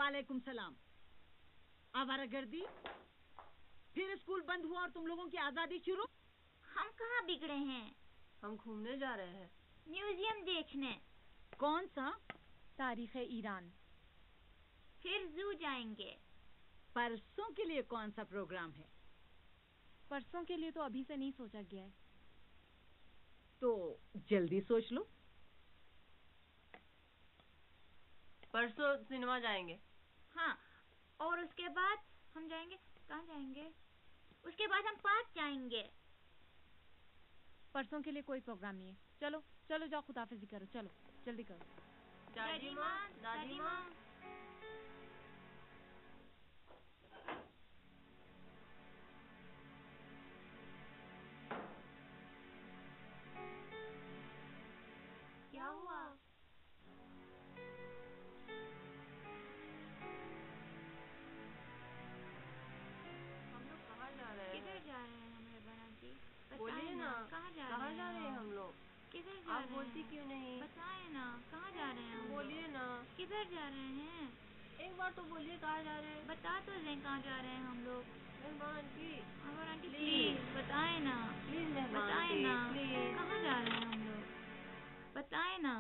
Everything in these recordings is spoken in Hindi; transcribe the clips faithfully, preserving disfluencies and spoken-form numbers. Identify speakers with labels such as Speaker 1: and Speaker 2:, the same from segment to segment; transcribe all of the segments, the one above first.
Speaker 1: वालेकुम सलाम। आवारागर्दी, फिर स्कूल बंद हुआ और तुम लोगों की आजादी शुरू।
Speaker 2: हम कहाँ बिगड़े हैं?
Speaker 3: हम घूमने जा रहे हैं,
Speaker 2: म्यूजियम देखने।
Speaker 1: कौन सा?
Speaker 4: तारीख ईरान।
Speaker 2: फिर जू जाएंगे।
Speaker 1: परसों के लिए कौन सा प्रोग्राम है?
Speaker 4: परसों के लिए तो अभी से नहीं सोचा गया है।
Speaker 1: तो जल्दी सोच लो।
Speaker 3: परसों सिनेमा जाएंगे।
Speaker 2: हाँ, और उसके बाद हम जाएंगे, कहाँ जाएंगे? उसके बाद हम पार्क जाएंगे।
Speaker 4: परसों के लिए कोई प्रोग्राम नहीं है। चलो चलो जाओ, खुदाफिज़ी करो, चलो जल्दी करो।
Speaker 3: दादी माँ, दादी माँ।
Speaker 2: क्या हुआ?
Speaker 3: हम लोग कहाँ जा रहे हैं?
Speaker 2: किधर जा रहे हैं हम मेहरबान आंटी?
Speaker 3: बोलिए ना,
Speaker 2: कहाँ जा
Speaker 3: कहाँ
Speaker 2: रहे
Speaker 3: जा रहे हैं
Speaker 2: हैं
Speaker 3: हम लोग?
Speaker 2: किधर जा
Speaker 3: आप
Speaker 2: रहे
Speaker 3: बोलती
Speaker 2: हैं?
Speaker 3: क्यों नहीं?
Speaker 2: बताएं ना, कहाँ जा रहे हैं हम?
Speaker 3: बोलिए ना,
Speaker 2: किधर जा रहे हैं?
Speaker 3: एक बार तो बोलिए कहाँ जा रहे हैं?
Speaker 2: बता तो दें कहाँ जा रहे हैं हम लोग।
Speaker 3: मेहमान आंटी,
Speaker 2: मेहरबान आंटी
Speaker 3: Please.
Speaker 2: प्लीज बताएं ना,
Speaker 3: प्लीज मेहमान
Speaker 2: बताएं
Speaker 3: आंटी,
Speaker 2: ना,
Speaker 3: प्लीज।
Speaker 2: कहाँ जा रहे हैं हम लोग? बताएं ना।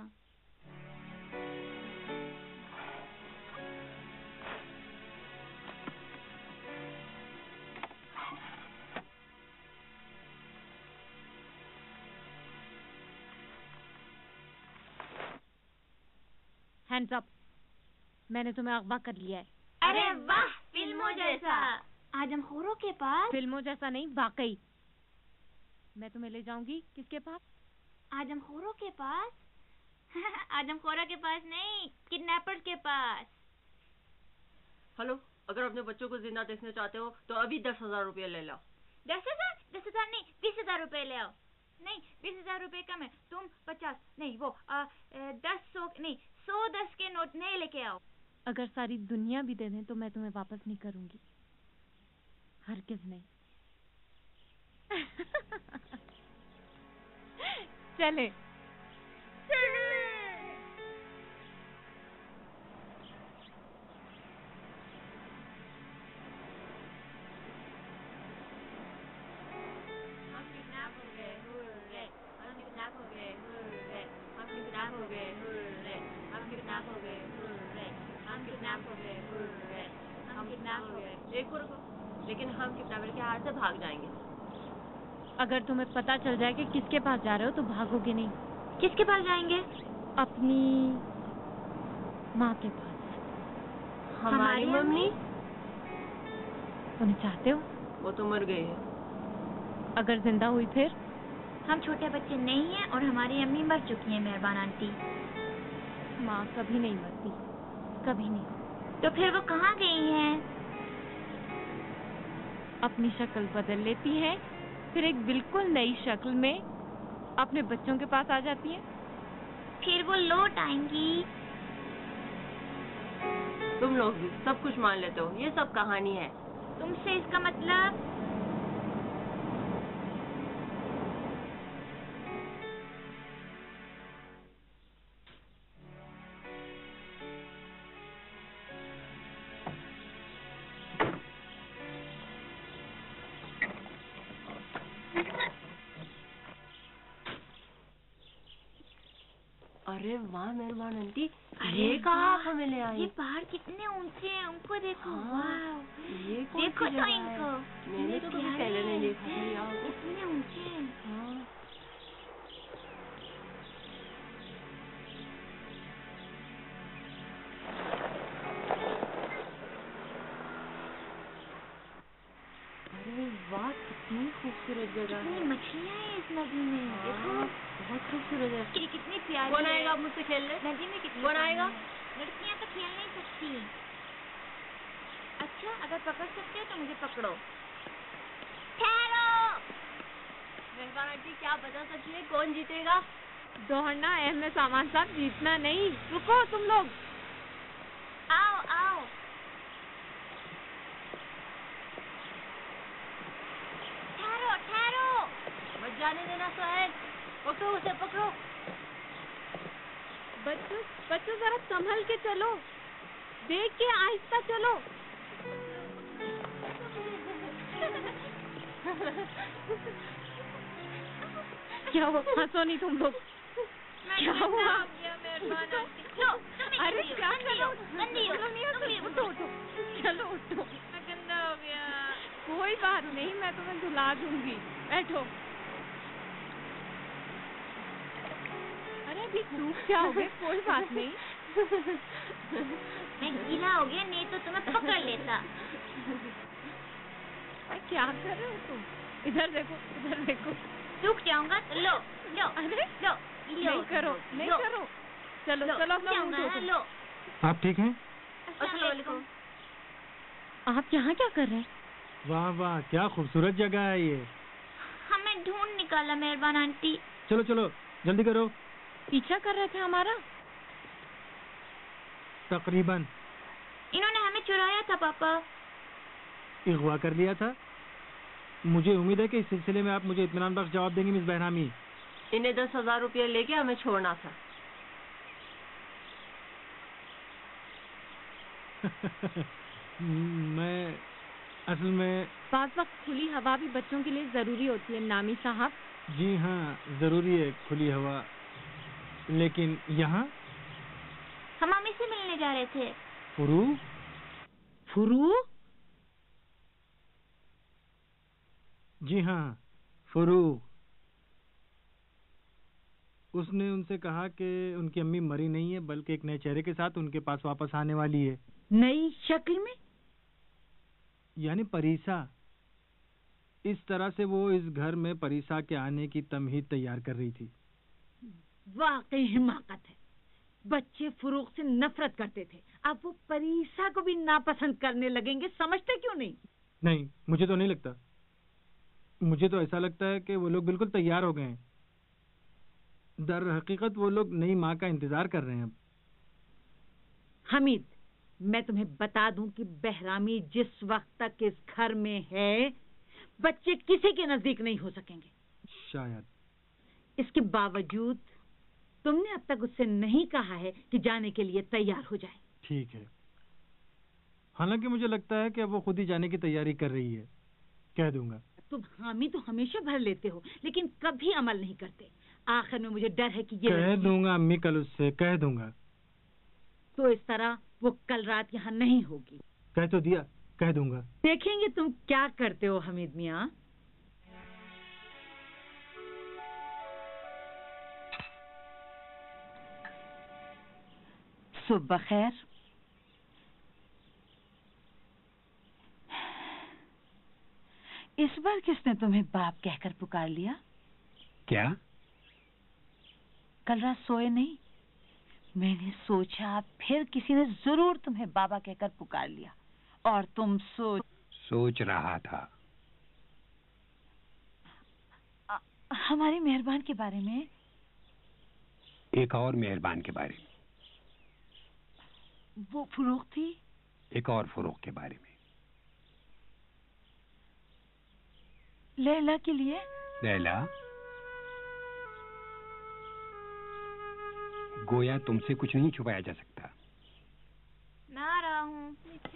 Speaker 4: Hands up. मैंने तुम्हें अगवा कर लिया है।
Speaker 2: अरे वाह, फिल्मों जैसा। आजमखोरों के पास?
Speaker 4: फिल्मों जैसा नहीं, वाकई। मैं तुम्हें ले जाऊंगी किसके पास?
Speaker 2: आजमखोरों के पास? आजमखोरों के पास नहीं, किडनैपर्स के पास।
Speaker 3: हेलो, अगर अपने बच्चों को जिंदा देखना चाहते हो तो अभी दस हजार रुपया ले लो।
Speaker 2: दस हजार? दस हजार नहीं, बीस हजार रुपए ले आओ। नहीं, बीस हजार रुपए कम है। तुम पचास नहीं, वो आ, ए, दस सौ नहीं, सौ दस के नोट नहीं लेके आओ।
Speaker 4: अगर सारी दुनिया भी दे दें तो मैं तुम्हें वापस नहीं करूंगी, हरगिज़ नहीं। चले
Speaker 3: हम किडनैप हो गए, हुर्रे। हम किडनैप हो गए, हुर्रे। हम किडनैप हो गए, हुर्रे। हम किडनैप हो गए, हुर्रे। हम किडनैप हो गए, हुर्रे। हम किडनैप हो गए। एक रुको, लेकिन हम किडनैपर के हाथ से भाग जाएंगे।
Speaker 4: अगर तुम्हें पता चल जाए कि किसके पास जा रहे हो तो भागोगे नहीं।
Speaker 2: किसके पास जाएंगे?
Speaker 4: अपनी माँ के पास।
Speaker 3: हमारी मम्मी?
Speaker 4: उन्हें चाहते हो?
Speaker 3: वो तो मर गई है।
Speaker 4: अगर जिंदा हुई फिर?
Speaker 2: हम छोटे बच्चे नहीं हैं और हमारी अम्मी मर चुकी हैं मेहरबान आंटी।
Speaker 4: माँ कभी नहीं मरती, कभी नहीं।
Speaker 2: तो फिर वो कहाँ गई हैं?
Speaker 4: अपनी शक्ल बदल लेती हैं, फिर एक बिल्कुल नई शक्ल में अपने बच्चों के पास आ जाती हैं।
Speaker 2: फिर वो लौट आएंगी।
Speaker 3: तुम लोग भी सब कुछ मान लेते हो, ये सब कहानी है।
Speaker 2: तुमसे इसका मतलब?
Speaker 3: अरे वाह मेहरबान आंटी,
Speaker 2: अरे
Speaker 3: ये कहाँ
Speaker 2: वाह,
Speaker 3: आप हमें ले आई?
Speaker 2: ये पहाड़ कितने ऊंचे हैं, उनको देखो।
Speaker 3: हाँ,
Speaker 2: वाह,
Speaker 3: ये कौन
Speaker 2: देखो
Speaker 3: सी
Speaker 2: तो
Speaker 3: जगह है?
Speaker 2: इनको।
Speaker 3: मैंने तो कभी
Speaker 2: प्यारे
Speaker 3: पहले नहीं
Speaker 2: हैं।
Speaker 3: देखा था यहाँ को।
Speaker 2: इतने ऊंचे हैं।
Speaker 3: हाँ। अरे वाह, कितनी खूबसूरत जगह
Speaker 2: कितनी
Speaker 3: है।
Speaker 2: मछलियाँ हैं इस नदी में।
Speaker 3: हाँ,
Speaker 2: देखो
Speaker 3: बहुत खूबसूरत है।
Speaker 2: कि कितनी प्यारी
Speaker 3: कौन
Speaker 2: है।
Speaker 3: आएगा अब मुझसे खेलने?
Speaker 2: नदी में कितनी
Speaker 3: कौन
Speaker 2: पानी
Speaker 3: आएगा?
Speaker 2: है। लड़कियाँ तो खेल नहीं सकती। अच्छा, अगर पकड़ सकते हो तो मुझे पकड़ो। ठहरो।
Speaker 3: मेहरबान आंटी, क्या बता सकती है कौन जीतेगा?
Speaker 4: दौड़ना है में सामान साहब, जीतना नहीं। रुको तुम लोग।
Speaker 2: आओ आओ। ठहरो ठहरो।
Speaker 3: मत जाने देना सोहेल, पकड़ो उसे, पकड़ो।
Speaker 4: बच्चों बच्चों जरा संभल के चलो। देख के आहिस्ता चलो। क्या हुआ? हंसो नहीं तुम लोग। क्या हुआ? अरे क्या करो? उठो उठो, चलो उठो।
Speaker 2: गंदा हो गया।
Speaker 4: कोई बात नहीं, मैं तुम्हें धुला दूंगी। बैठो। अरे अभी सूख जाओगे, कोई बात नहीं।
Speaker 2: मैं गीला हो गया, नहीं तो तुम्हें पकड़ लेता।
Speaker 4: क्या कर रहे हो तुम? इधर देखो, इधर देखो।
Speaker 2: सूख जाऊंगा तो लो लो।
Speaker 4: अरे
Speaker 2: लो
Speaker 4: नहीं करो, नहीं करो। चलो चलो अपना मुंह धो।
Speaker 2: लो।
Speaker 5: आप ठीक हैं?
Speaker 2: अस्सलाम वालेकुम।
Speaker 4: आप यहाँ क्या कर रहे हैं?
Speaker 5: वाह वाह, क्या खूबसूरत जगह है ये।
Speaker 2: हमें ढूंढ निकाला मेहरबान आंटी।
Speaker 5: चलो चलो जल्दी करो।
Speaker 4: पीछा कर रहे थे हमारा?
Speaker 5: तकरीबन।
Speaker 2: इन्होंने हमें चुराया था पापा।
Speaker 5: अगवा कर लिया था। मुझे उम्मीद है कि इस सिलसिले में आप मुझे इत्मीनान बख्श जवाब देंगी मिस बहरामी।
Speaker 3: इन्हें दस हजार रुपया लेके हमें छोड़ना था।
Speaker 5: मैं असल में
Speaker 4: बात वक्त खुली हवा भी बच्चों के लिए जरूरी होती है नामी साहब।
Speaker 5: जी हाँ, जरूरी है खुली हवा, लेकिन यहाँ
Speaker 2: हम मम्मी से मिलने जा रहे थे।
Speaker 5: फुरू
Speaker 4: फुरू?
Speaker 5: जी हाँ, फुरू। उसने उनसे कहा कि उनकी अम्मी मरी नहीं है, बल्कि एक नए चेहरे के साथ उनके पास वापस आने वाली है।
Speaker 1: नई शक्ल में?
Speaker 5: यानी परीसा। इस तरह से वो इस घर में परीसा के आने की तमहीद तैयार कर रही थी।
Speaker 1: वाकई हिमाकत है। बच्चे फुरूक से नफरत करते थे, अब वो परीसा को भी नापसंद करने लगेंगे। समझते क्यों नहीं?
Speaker 5: नहीं, मुझे तो नहीं लगता। मुझे तो ऐसा लगता है कि वो लोग बिल्कुल तैयार हो गए हैं। दर हकीकत वो लोग नई माँ का इंतजार कर रहे हैं। अब
Speaker 1: हमीद, मैं तुम्हें बता दूं कि बहरामी जिस वक्त तक इस घर में है, बच्चे किसी के नजदीक नहीं हो सकेंगे।
Speaker 5: शायद।
Speaker 1: इसके बावजूद तुमने अब तक उससे नहीं कहा है कि जाने के लिए तैयार हो जाए।
Speaker 5: ठीक है। हालांकि मुझे लगता है कि अब वो खुद ही जाने की तैयारी कर रही है। कह दूंगा।
Speaker 1: तुम हामी तो हमेशा भर लेते हो, लेकिन कभी अमल नहीं करते। आखिर में मुझे डर है कि ये
Speaker 5: कह दूंगा अम्मी, कल उससे कह दूंगा।
Speaker 1: तो इस तरह वो कल रात यहाँ नहीं होगी।
Speaker 5: कह तो दिया, कह दूंगा।
Speaker 1: देखेंगे तुम क्या करते हो हमीद मियाँ। सुबह खैर। इस बार किसने तुम्हें बाप कहकर पुकार लिया?
Speaker 6: क्या?
Speaker 1: कल रात सोए नहीं? मैंने सोचा फिर किसी ने जरूर तुम्हें बाबा कहकर पुकार लिया, और तुम सोच
Speaker 6: सोच रहा था
Speaker 1: आ, हमारी मेहरबान के बारे में।
Speaker 6: एक और मेहरबान के बारे में।
Speaker 1: वो फुरूक थी?
Speaker 6: एक और फुरूक के बारे में।
Speaker 1: लैला के लिए?
Speaker 6: लैला, गोया तुमसे कुछ नहीं छुपाया जा सकता।
Speaker 2: मैं आ रहा हूँ।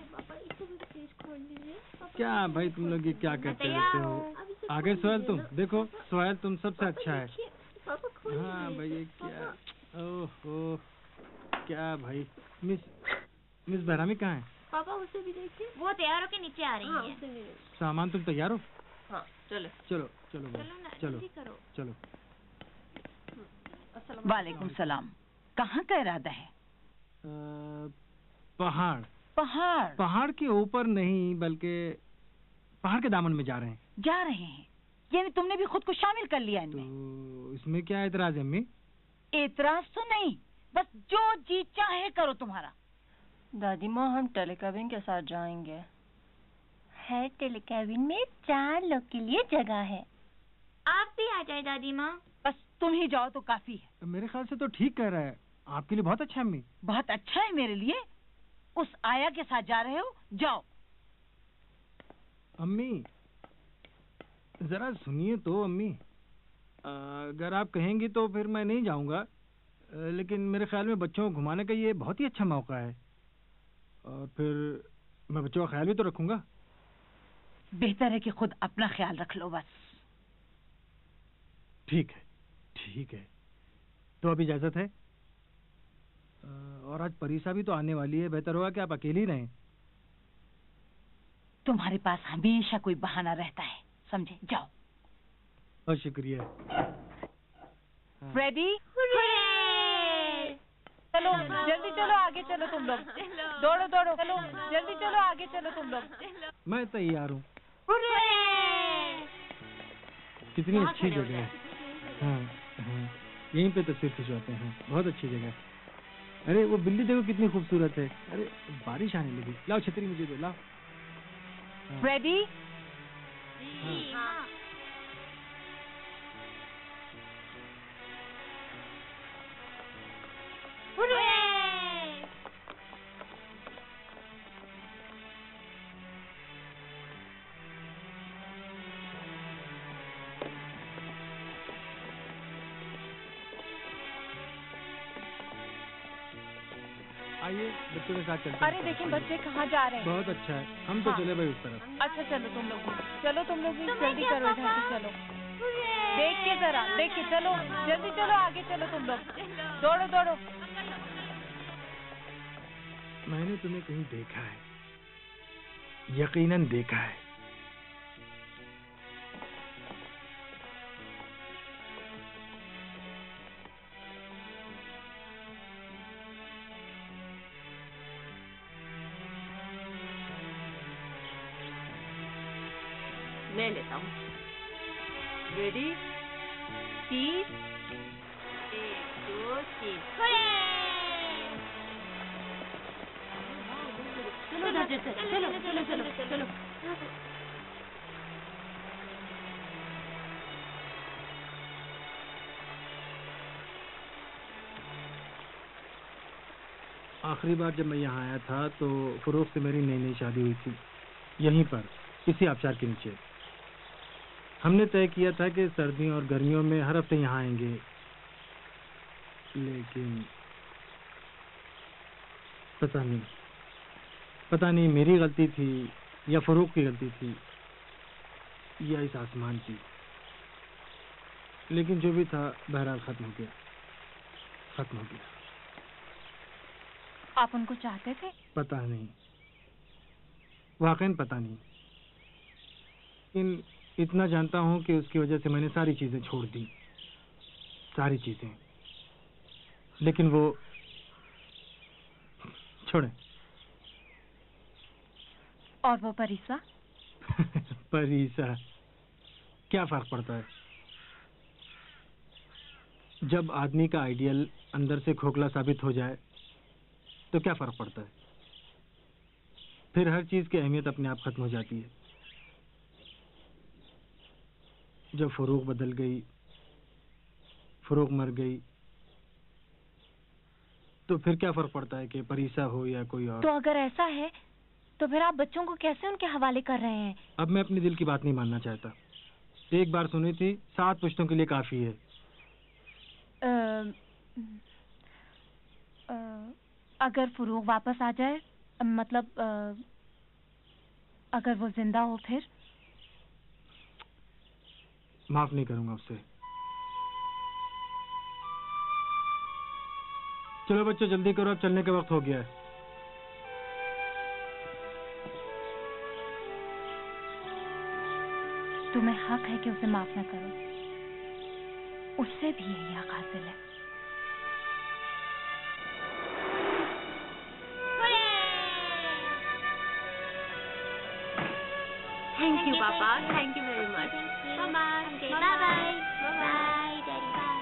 Speaker 5: क्या भाई तुम लोग ये क्या करते रहते हो? आगे सोहेल, तुम देखो सोहेल तुम सबसे अच्छा है। हाँ भाई ये क्या? ओहो, क्या भाई? मिस मिस बहरामी कहाँ है?
Speaker 3: पापा उसे भी देखिए।
Speaker 2: वो तैयार होके नीचे आ रही
Speaker 3: हाँ,
Speaker 2: है।
Speaker 3: उसे भी देखिए।
Speaker 5: सामान तुम तैयार हो?
Speaker 3: हाँ, चलो
Speaker 5: चलो चलो भाई,
Speaker 2: चलो ना,
Speaker 5: चलो
Speaker 2: जल्दी करो।
Speaker 5: चलो।
Speaker 1: वालेकुम सलाम। कहाँ का इरादा है?
Speaker 5: अ, पहाड़।
Speaker 1: पहाड़?
Speaker 5: पहाड़ के ऊपर नहीं, बल्कि पहाड़ के दामन में जा रहे हैं।
Speaker 1: जा रहे हैं? यानी तुमने भी खुद को शामिल कर लिया इनमें?
Speaker 5: तो इसमें क्या एतराज है अम्मी?
Speaker 1: एतराज तो नहीं, बस जो जी चाहे करो तुम्हारा।
Speaker 3: दादी माँ, हम टेलीकैबिन के साथ जाएंगे।
Speaker 2: है टेलीकैबिन में चार लोग के लिए जगह है। आप भी आ जाए दादी माँ।
Speaker 1: बस तुम ही जाओ तो काफी है।
Speaker 5: मेरे ख्याल से तो ठीक कह रहा है। आपके लिए बहुत अच्छा है अम्मी।
Speaker 1: बहुत अच्छा है मेरे लिए। उस आया के साथ जा रहे हो, जाओ।
Speaker 5: अम्मी जरा सुनिए तो अम्मी, अगर आप कहेंगी तो फिर मैं नहीं जाऊंगा, लेकिन मेरे ख्याल में बच्चों को घुमाने का ये बहुत ही अच्छा मौका है। और फिर मैं बच्चों का ख्याल भी तो रखूंगा।
Speaker 1: बेहतर है कि खुद अपना ख्याल रख लो बस।
Speaker 5: ठीक है ठीक है, तो अब इजाजत है। और आज परीसा भी तो आने वाली है, बेहतर होगा कि आप अकेली रहें।
Speaker 1: तुम्हारे पास हमेशा कोई बहाना रहता है, समझे? जाओ।
Speaker 5: बहुत शुक्रिया।
Speaker 4: रेडी? चलो जल्दी चलो, आगे चलो तुम लोग, दौड़ो दौड़ो, चलो जल्दी चलो, आगे चलो तुम लोग।
Speaker 5: मैं तैयार हूँ। कितनी अच्छी जगह है। हाँ हाँ, यहीं पे तस्वीर खिंचवाते हैं। बहुत अच्छी जगह है। अरे वो बिल्ली देखो कितनी खूबसूरत है। अरे बारिश आने लगी, लाओ छतरी मुझे दो, लाओ।
Speaker 4: रेडी?
Speaker 5: हाँ। आइए बच्चों के साथ चलते हैं।
Speaker 4: अरे देखिए बच्चे कहाँ जा रहे हैं।
Speaker 5: बहुत अच्छा है, हम तो
Speaker 4: हाँ।
Speaker 5: चले भाई उस तरफ।
Speaker 4: अच्छा चलो तुम लोग भी, चलो तुम लोग भी जल्दी करो, इधर से चलो, देख के जरा, देख के चलो, जल्दी चलो, आगे चलो तुम लोग, दौड़ो दौड़ो।
Speaker 5: मैंने तुम्हें कहीं देखा है, यकीनन देखा है।
Speaker 3: मैं लेता हूँ। रेडी? तीन, एक दो तीन। चलो दादा, चलो चलो चलो चलो।
Speaker 5: आखिरी बार जब मैं यहाँ आया था तो फरोख से मेरी नई नई शादी हुई थी, यहीं पर इसी आबशार के नीचे। हमने तय किया था कि सर्दियों और गर्मियों में हर हफ्ते यहाँ आएंगे, लेकिन पता नहीं पता नहीं मेरी गलती थी या फरोख की गलती थी या इस आसमान की, लेकिन जो भी था बहरहाल खत्म हो गया, खत्म हो गया।
Speaker 4: आप उनको चाहते थे?
Speaker 5: पता नहीं, वाकई पता नहीं, लेकिन इतना जानता हूँ कि उसकी वजह से मैंने सारी चीजें छोड़ दी, सारी चीजें। लेकिन वो छोड़े।
Speaker 4: और वो परीसा?
Speaker 5: परीसा क्या फर्क पड़ता है? जब आदमी का आइडियल अंदर से खोखला साबित हो जाए तो क्या फर्क पड़ता है? फिर हर चीज की अहमियत अपने आप खत्म हो जाती है। जब फरोख बदल गई, फरोख मर गई, तो फिर क्या फर्क पड़ता है कि परीसा हो या कोई और?
Speaker 4: तो अगर ऐसा है तो फिर आप बच्चों को कैसे उनके हवाले कर रहे हैं?
Speaker 5: अब मैं अपने दिल की बात नहीं मानना चाहता। एक बार सुनी थी, सात पुश्तों के लिए काफी है।
Speaker 4: आ, आ, अगर फरोख वापस आ जाए, मतलब आ, अगर वो जिंदा हो, फिर
Speaker 5: माफ नहीं करूंगा उससे। चलो बच्चों जल्दी करो, अब चलने का वक्त हो गया है।
Speaker 4: तुम्हें हक है कि उसे माफ न करो, उससे भी यही हक हासिल है।
Speaker 3: Thank you papa, thank you very much. Bye bye bye bye bye daddy bye.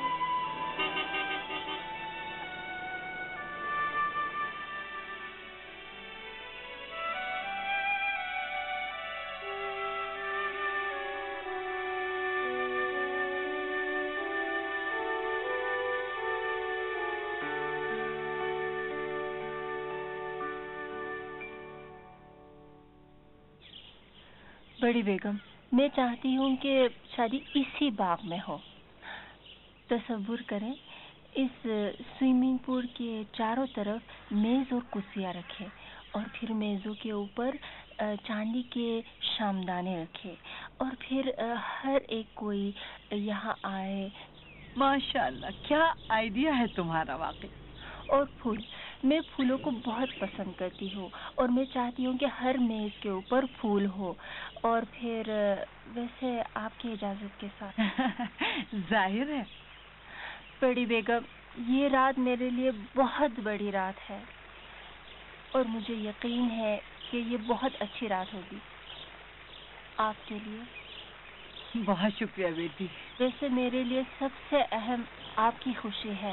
Speaker 7: बड़ी बेगम, मैं चाहती हूँ कि शादी इसी बाग में हो। तसव्वुर करें, इस स्विमिंग पूल के चारों तरफ मेज और कुर्सियाँ रखें और फिर मेज़ों के ऊपर अ, चांदी के शामदाने रखे और फिर अ, हर एक कोई यहाँ आए।
Speaker 1: माशाल्लाह, क्या आइडिया है तुम्हारा वाकई।
Speaker 7: और फूल, मैं फूलों को बहुत पसंद करती हूँ और मैं चाहती हूँ कि हर मेज के ऊपर फूल हो। और फिर अ, वैसे आपकी इजाजत के साथ।
Speaker 1: जाहिर है।
Speaker 7: बड़ी बेगम, ये रात मेरे लिए बहुत बड़ी रात है और मुझे यकीन है कि ये बहुत अच्छी रात होगी आपके लिए।
Speaker 1: बहुत शुक्रिया बेटी।
Speaker 7: वैसे मेरे लिए सबसे अहम आपकी खुशी है।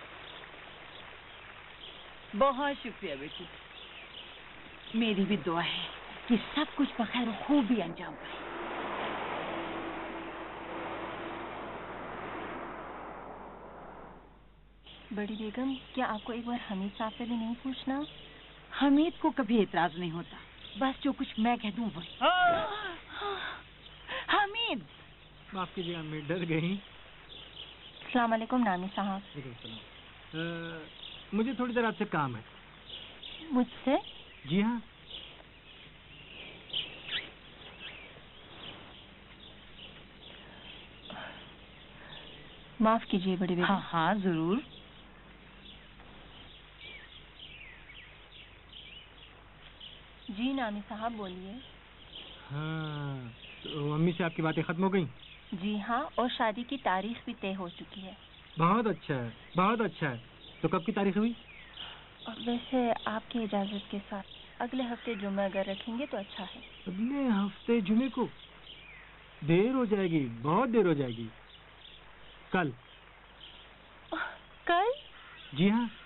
Speaker 1: बहुत शुक्रिया बेटी। मेरी भी दुआ है कि सब कुछ बखैर खूब ही अंजाम पाए।
Speaker 7: बड़ी बेगम, क्या आपको एक बार हमीद साहब से भी नहीं पूछना?
Speaker 1: हमीद को कभी एतराज नहीं होता, बस जो कुछ मैं कह दूं वही। हमीद!
Speaker 5: माफ कीजिएगा, मैं डर गई।
Speaker 7: अस्सलाम वालेकुम नामी साहब।
Speaker 5: वालेकुम सलाम। अ, मुझे थोड़ी देर आपसे काम है।
Speaker 7: मुझसे?
Speaker 5: जी हाँ।
Speaker 7: माफ कीजिए बड़ी बेगम।
Speaker 1: हाँ हाँ जरूर।
Speaker 7: जी नामी साहब बोलिए।
Speaker 5: हाँ, तो अम्मी से आपकी बातें खत्म हो गई?
Speaker 7: जी हाँ, और शादी की तारीख भी तय हो चुकी है।
Speaker 5: बहुत अच्छा है, बहुत अच्छा है। तो कब की तारीख हुई?
Speaker 7: और वैसे आपकी इजाजत के साथ अगले हफ्ते जुम्मे अगर रखेंगे तो अच्छा है।
Speaker 5: अगले हफ्ते जुमे को? देर हो जाएगी, बहुत देर हो जाएगी। कल?
Speaker 7: कल?
Speaker 5: जी हाँ।